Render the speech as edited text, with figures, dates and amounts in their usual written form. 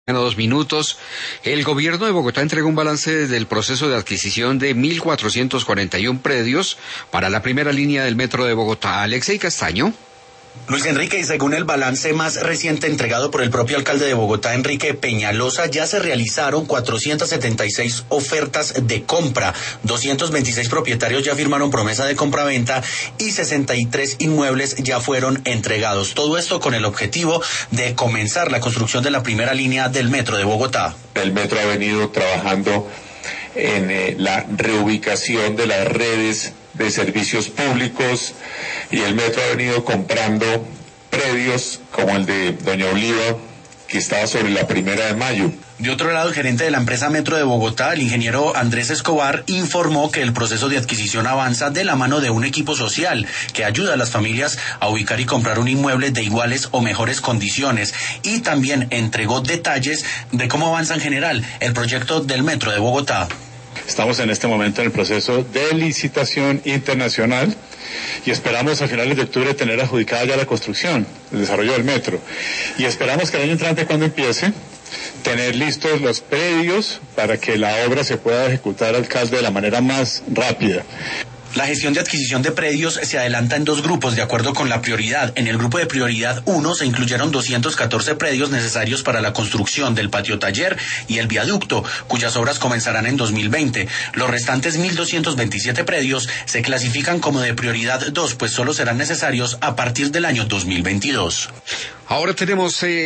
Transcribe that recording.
2 minutos. El gobierno de Bogotá entregó un balance del proceso de adquisición de 1.441 predios para la primera línea del metro de Bogotá. Alexei Castaño. Luis Enrique, y según el balance más reciente entregado por el propio alcalde de Bogotá, Enrique Peñalosa, ya se realizaron 476 ofertas de compra, 226 propietarios ya firmaron promesa de compraventa y 63 inmuebles ya fueron entregados. Todo esto con el objetivo de comenzar la construcción de la primera línea del metro de Bogotá. El metro ha venido trabajando en la reubicación de las redes de servicios públicos y el metro ha venido comprando predios como el de Doña Oliva, que estaba sobre la 1 de Mayo. De otro lado, el gerente de la empresa Metro de Bogotá, el ingeniero Andrés Escobar, informó que el proceso de adquisición avanza de la mano de un equipo social que ayuda a las familias a ubicar y comprar un inmueble de iguales o mejores condiciones, y también entregó detalles de cómo avanza en general el proyecto del Metro de Bogotá. Estamos en este momento en el proceso de licitación internacional y esperamos a finales de octubre tener adjudicada ya la construcción, el desarrollo del metro. Y esperamos que el año entrante, cuando empiece, tener listos los predios para que la obra se pueda ejecutar, alcalde, de la manera más rápida. La gestión de adquisición de predios se adelanta en 2 grupos de acuerdo con la prioridad. En el grupo de prioridad 1 se incluyeron 214 predios necesarios para la construcción del patio taller y el viaducto, cuyas obras comenzarán en 2020. Los restantes 1.227 predios se clasifican como de prioridad 2, pues solo serán necesarios a partir del año 2022. Ahora tenemos